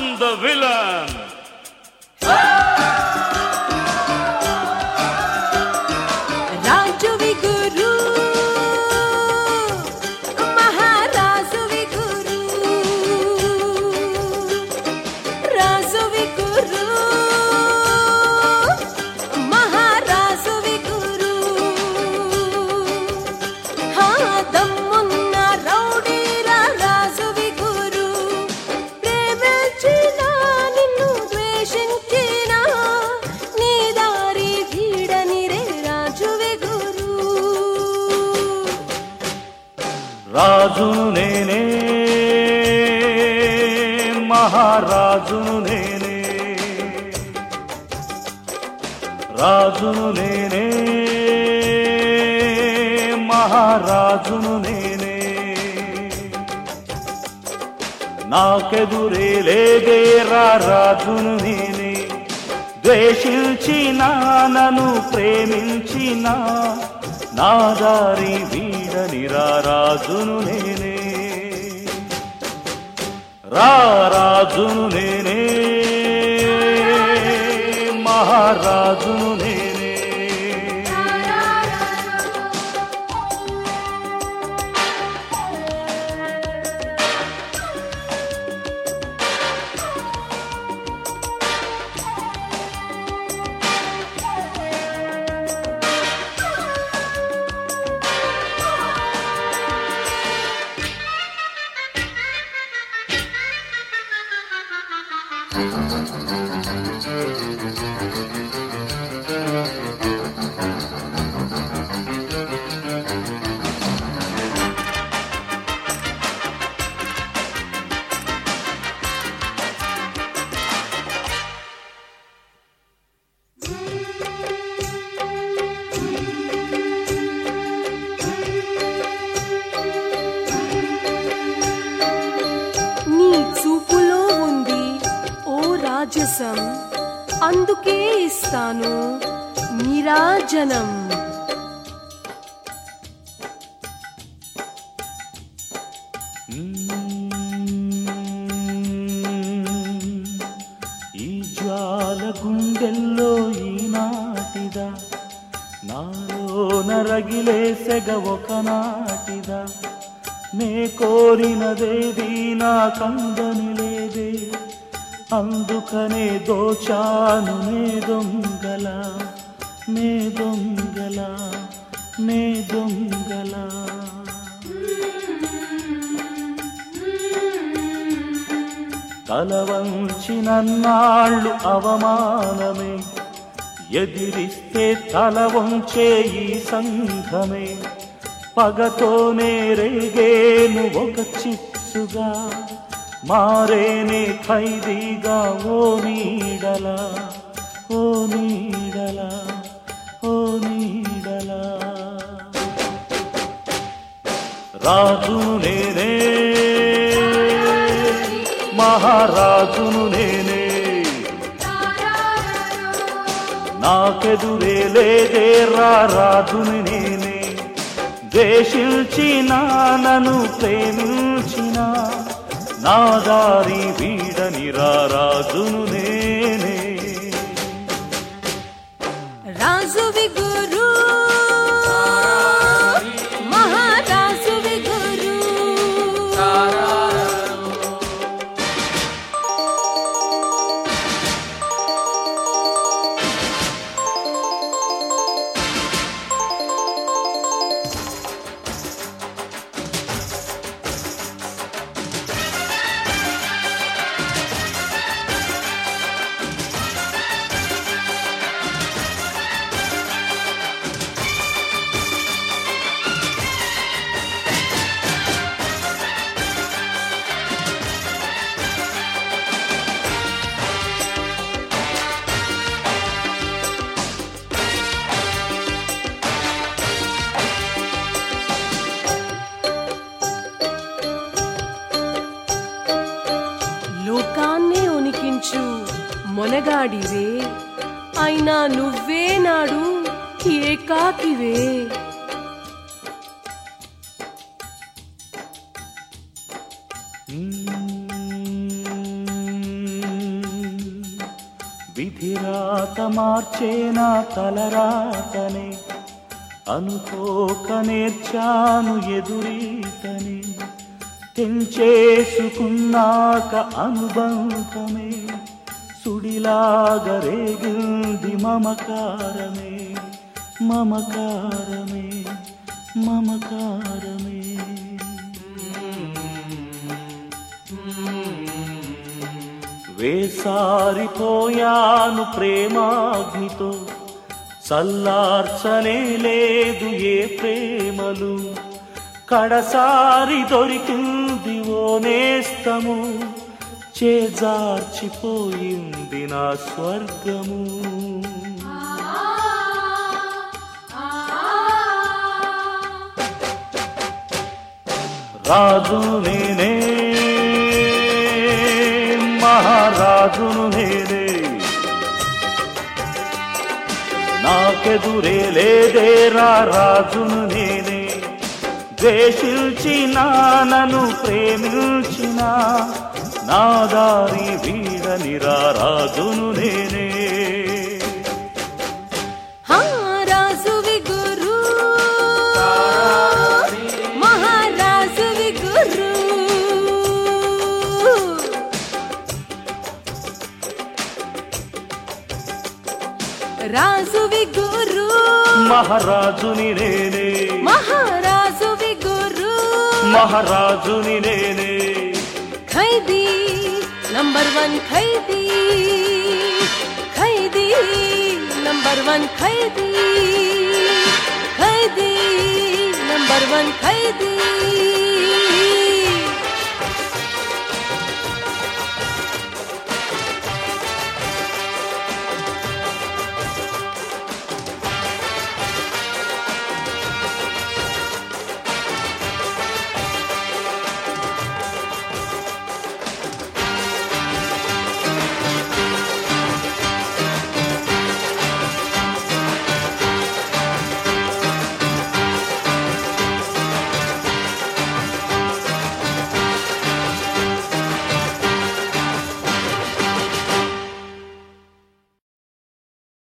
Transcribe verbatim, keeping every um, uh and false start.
am the villain. Rajuvi Guru, Maharajuvi Guru, Rajuvi Guru, Maharajuvi Guru. Ha dammunna rowdira Rajuvi Guru, ప్రేమించిన నిన్ను ద్వేషించిన నీ దారి వీడని రే రాజువి గురు. రాజును నేనే, మహారాజును నేనే, రాజును నేనే, మహారాజును నేనే. నాకెదురే లేదేరా రాజును నేనే. ద్వేషించిన నన్ను ప్రేమించిన నా దారి వీడని రా రాజును నేనే. రా రాజును నేనే, మహారాజును నేనే. నీ చూపులో ఉంది ఓ రాజసం, అందుకే ఇస్తాను నీరాజనం. ఈ జ్వాల గుండెల్లో ఈనాటిదా, నాలో నరగిలే సెగ ఒకనాటిదా. నే కోరినదేది నా కందని లేదే, అందుకనే దోచాను నే దొంగల, నే దొంగల, నే దొంగల. తల వంచినన్నాళ్ళు అవమానమే, ఎదిరిస్తే తల వంచే ఈ సంఘమే. పగతోనే రేగేను ఒక చిచ్చుగా, మారేనే ఖైదీగా ఓ నీడలా, ఓ నీడలా, ఓ నీడలా. రాజును నేనే, మహారాజును నేనే. నాకెదురే లేదేరా రాజును నేనే. ద్వేషించిన నన్ను ప్రేమించిన నా దారి వీడని రా రాజును నేనే. రాజువి గురు, మహారాజువి గురు. లోకాన్నే ఉనికించు మొనగాడివే, అయినా నువ్వే నాడు ఏకాకివే. విధిరాత మార్చేనా తలరాతనే అనుకోక నేర్చాను ఎదురీతని తెంచేసుకున్నాక అనుబంధమే సుడిలాగా రేగింది మమకారమే మమకారమే మమకారమే వేసారిపోయాను ప్రేమాగ్నితో చల్లార్చనే లేదు ఏ ప్రేమలు కడసారి దొరికింది ఓ నేస్తము చేజార్చిపోయింది నా స్వర్గము రాజు నేనే మహారాజును నేనే నాకెదురే లేదేరా రాజును నేనే ద్వేషించిన నన్ను ప్రేమించిన నా దారి వీడనిరా రాజును నేనే రాజువి గురు మహారాజువి గురు రాజువి గురు మహారాజుని నేనే మహారాజువి గురు మహారాజుని నేనే ఖైదీ నంబర్ వన్ ఖైదీ ఖైదీ నంబర్ వన్ ఖైదీ ఖైదీ నంబర్ వన్ ఖైదీ